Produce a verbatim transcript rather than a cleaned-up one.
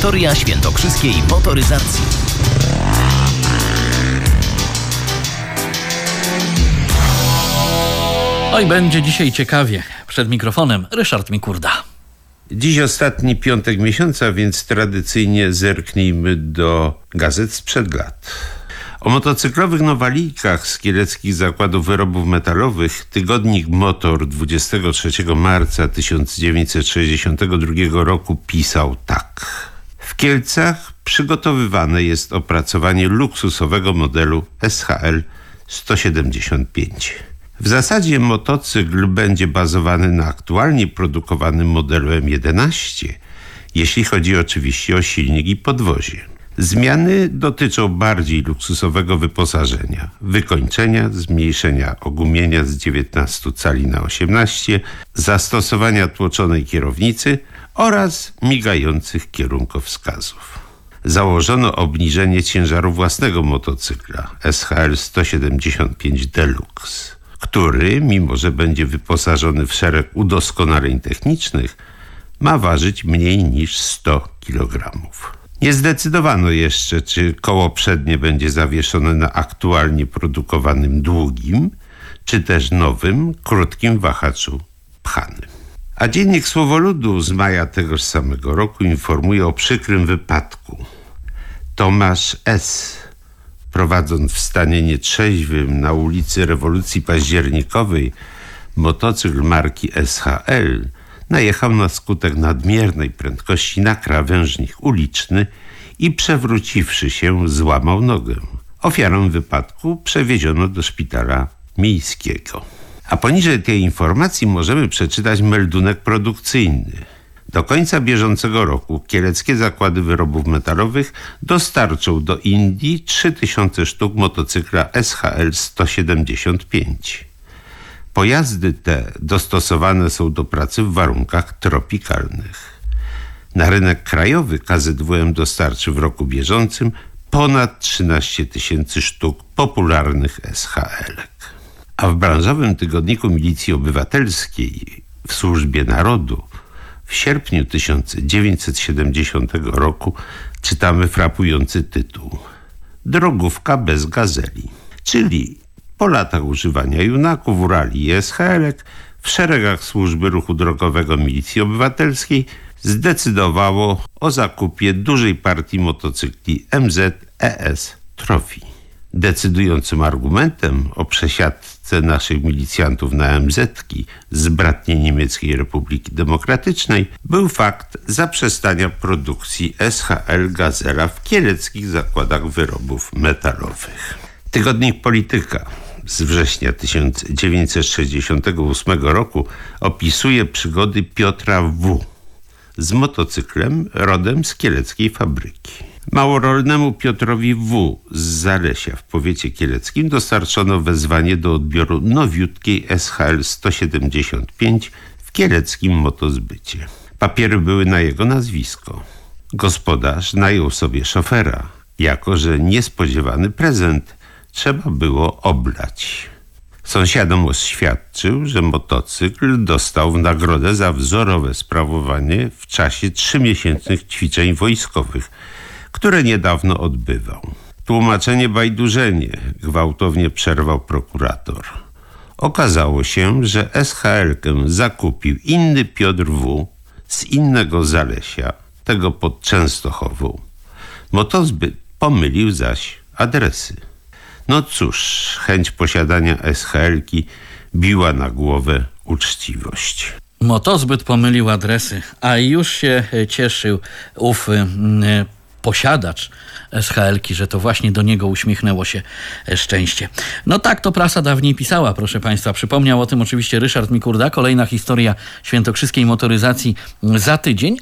Historia świętokrzyskiej motoryzacji. Oj, będzie dzisiaj ciekawie. Przed mikrofonem Ryszard Mikurda. Dziś ostatni piątek miesiąca, więc tradycyjnie zerknijmy do gazet sprzed lat. O motocyklowych nowalijkach z kieleckich zakładów wyrobów metalowych tygodnik Motor dwudziestego trzeciego marca tysiąc dziewięćset sześćdziesiątego drugiego roku pisał tak. W Kielcach przygotowywane jest opracowanie luksusowego modelu S H L sto siedemdziesiąt pięć. W zasadzie motocykl będzie bazowany na aktualnie produkowanym modelu M jedenaście, jeśli chodzi oczywiście o silnik i podwozie. Zmiany dotyczą bardziej luksusowego wyposażenia, wykończenia, zmniejszenia ogumienia z dziewiętnastu cali na osiemnaście, zastosowania tłoczonej kierownicy oraz migających kierunkowskazów. Założono obniżenie ciężaru własnego motocykla S H L sto siedemdziesiąt pięć Deluxe, który, mimo że będzie wyposażony w szereg udoskonaleń technicznych, ma ważyć mniej niż sto kilogramów. Nie zdecydowano jeszcze, czy koło przednie będzie zawieszone na aktualnie produkowanym długim, czy też nowym, krótkim wahaczu pchanym. A dziennik Słowoludu z maja tegoż samego roku informuje o przykrym wypadku. Tomasz S., prowadząc w stanie nietrzeźwym na ulicy Rewolucji Październikowej motocykl marki S H L, najechał na skutek nadmiernej prędkości na krawężnik uliczny i przewróciwszy się złamał nogę. Ofiarą wypadku przewieziono do szpitala miejskiego. A poniżej tej informacji możemy przeczytać meldunek produkcyjny. Do końca bieżącego roku kieleckie zakłady wyrobów metalowych dostarczą do Indii trzy tysiące sztuk motocykla S H L sto siedemdziesiąt pięć. Pojazdy te dostosowane są do pracy w warunkach tropikalnych. Na rynek krajowy K Z W M dostarczy w roku bieżącym ponad trzynaście tysięcy sztuk popularnych S H L-ek. A w branżowym tygodniku Milicji Obywatelskiej w służbie narodu w sierpniu tysiąc dziewięćset siedemdziesiątego roku czytamy frapujący tytuł Drogówka bez gazeli, czyli po latach używania junaków, urali i S H L-ek w szeregach służby ruchu drogowego Milicji Obywatelskiej zdecydowało o zakupie dużej partii motocykli M Z E S Trophy. Decydującym argumentem o przesiadce naszych milicjantów na M Z-ki z bratniej Niemieckiej Republiki Demokratycznej był fakt zaprzestania produkcji S H L Gazela w kieleckich zakładach wyrobów metalowych. Tygodnik Polityka z września tysiąc dziewięćset sześćdziesiątego ósmego roku opisuje przygody Piotra W. z motocyklem rodem z kieleckiej fabryki. Małorolnemu Piotrowi W. z Zalesia w powiecie kieleckim dostarczono wezwanie do odbioru nowiutkiej S H L sto siedemdziesiąt pięć w kieleckim motozbycie. Papiery były na jego nazwisko. Gospodarz najął sobie szofera, jako że niespodziewany prezent trzeba było oblać. Sąsiadom oświadczył, że motocykl dostał w nagrodę za wzorowe sprawowanie w czasie trzymiesięcznych ćwiczeń wojskowych, które niedawno odbywał. Tłumaczenie bajdurzenie, gwałtownie przerwał prokurator. Okazało się, że S H L-kę zakupił inny Piotr W. z innego Zalesia, tego pod Częstochową. Motozbyt pomylił zaś adresy. No cóż, chęć posiadania S H L-ki biła na głowę uczciwość. Motozbyt pomylił adresy, a już się cieszył ów y, posiadacz S H L-ki, że to właśnie do niego uśmiechnęło się szczęście. No tak to prasa dawniej pisała, proszę Państwa. Przypomniał o tym oczywiście Ryszard Mikurda. Kolejna historia świętokrzyskiej motoryzacji za tydzień,